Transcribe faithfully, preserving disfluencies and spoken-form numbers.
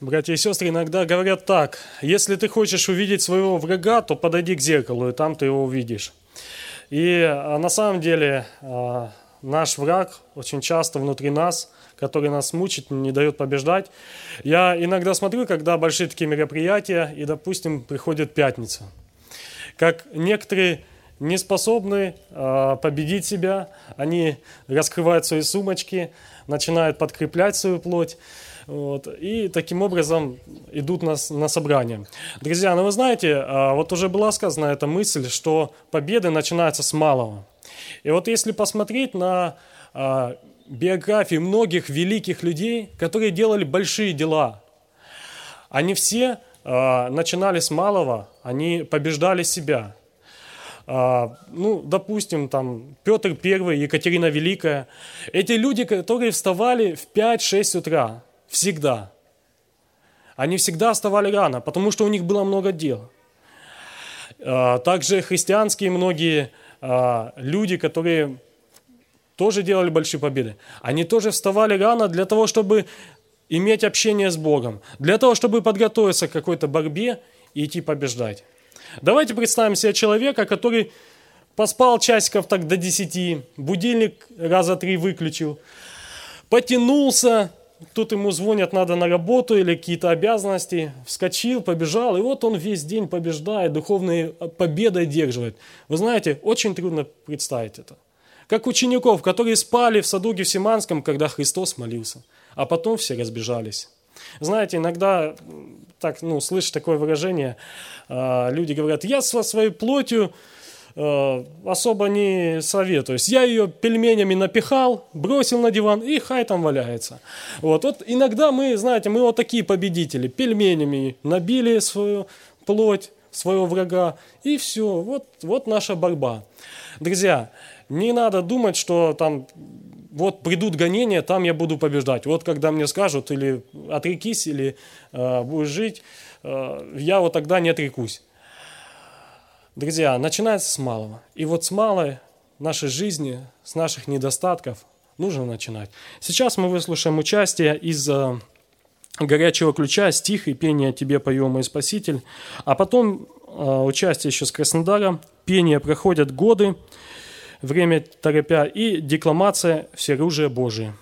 Братья и сестры, иногда говорят так: если ты хочешь увидеть своего врага, то подойди к зеркалу, и там ты его увидишь. И а, на самом деле а, наш враг очень часто внутри нас, который нас мучит, не дает побеждать. Я иногда смотрю, когда большие такие мероприятия, и, допустим, приходит пятница, как некоторые не способны а, победить себя, они раскрывают свои сумочки, начинают подкреплять свою плоть. Вот, и таким образом идут на, на собрание. Друзья, ну вы знаете, вот уже была сказана эта мысль, что победы начинаются с малого. И вот если посмотреть на а, биографии многих великих людей, которые делали большие дела, они все а, начинали с малого, они побеждали себя. А, ну, допустим, там Петр Первый, Екатерина Великая. Эти люди, которые вставали в пять-шесть утра, всегда. Они всегда вставали рано, потому что у них было много дел. Также христианские многие люди, которые тоже делали большие победы, они тоже вставали рано для того, чтобы иметь общение с Богом, для того, чтобы подготовиться к какой-то борьбе и идти побеждать. Давайте представим себе человека, который поспал часиков так до десяти, будильник раза три выключил, потянулся. Тут ему звонят, надо на работу или какие-то обязанности. Вскочил, побежал, и вот он весь день побеждает, духовные победы одерживает. Вы знаете, очень трудно представить это. Как учеников, которые спали в саду Гефсиманском, когда Христос молился, а потом все разбежались. Знаете, иногда так, ну, слышишь такое выражение, люди говорят: я со своей плотью особо не советуюсь. Я ее пельменями напихал, бросил на диван и хай там валяется. Вот, вот иногда мы, знаете, мы вот такие победители. Пельменями набили свою плоть, своего врага, и все. Вот, вот наша борьба. Друзья, не надо думать, что там вот придут гонения, там я буду побеждать. Вот когда мне скажут, или отрекись, или э, будешь жить, э, я вот тогда не отрекусь. Друзья, начинается с малого. И вот с малой нашей жизни, с наших недостатков нужно начинать. Сейчас мы выслушаем участие из э, «Горячего ключа», стих и пение «Тебе пою, мой Спаситель». А потом э, участие еще с Краснодара, пение «Проходят годы», время торопя и декламация «Всеоружие Божие».